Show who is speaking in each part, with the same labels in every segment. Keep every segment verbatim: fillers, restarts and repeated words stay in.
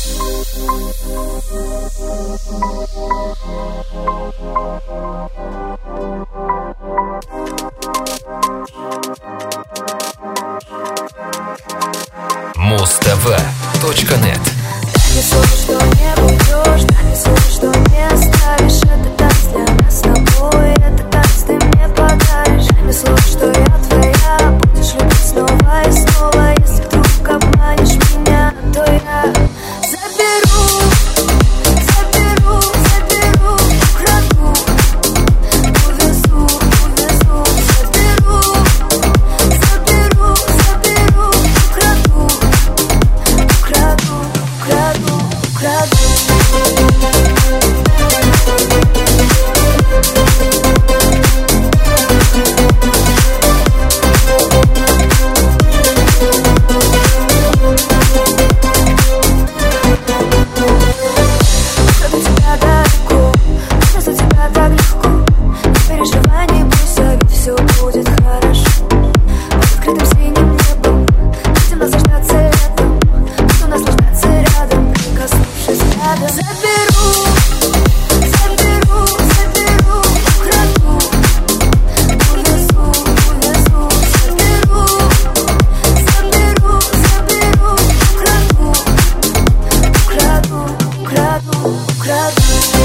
Speaker 1: муз тв точка нет.
Speaker 2: Не слушай, что не уйдешь, да не слушай, что не оставишь. Это танец для нас с тобой, это танец ты мне подаришь. Да не слушай, что я твоя, будешь любить снова и снова. Если вдруг обманешь меня, то я заберу, заберу, заберу, украду, увезу, увезу, заберу, заберу, заберу, украду, украду, украду, украду. Украду тебя далеко, за тебя так легко. Не переживай, не бойся, ведь все будет хорошо. Под открытым синим небом будем наслаждаться летом, буду наслаждаться рядом, прикоснувшись рядом. Заберу, заберу, заберу, украду, увезу, увезу, заберу, заберу, заберу, украду, украду, украду, украду.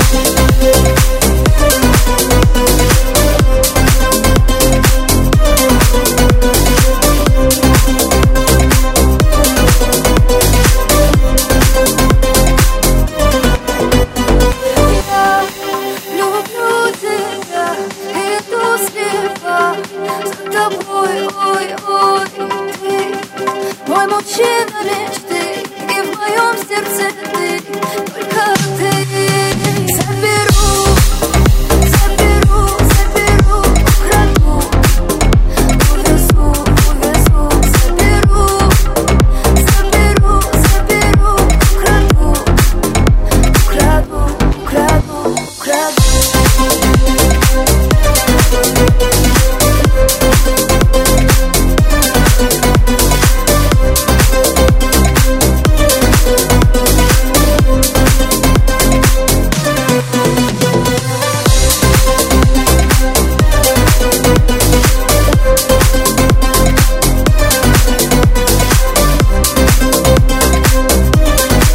Speaker 2: Я люблю тебя, иду слева за тобой, ой, ой, ты мой мужчина мечты, и в моем сердце ты, только ты. Заберу, заберу, заберу, украду, увезу, увезу, заберу, заберу, заберу, украду, украду, украду, украду.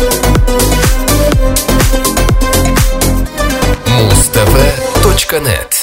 Speaker 1: муз тв точка нет.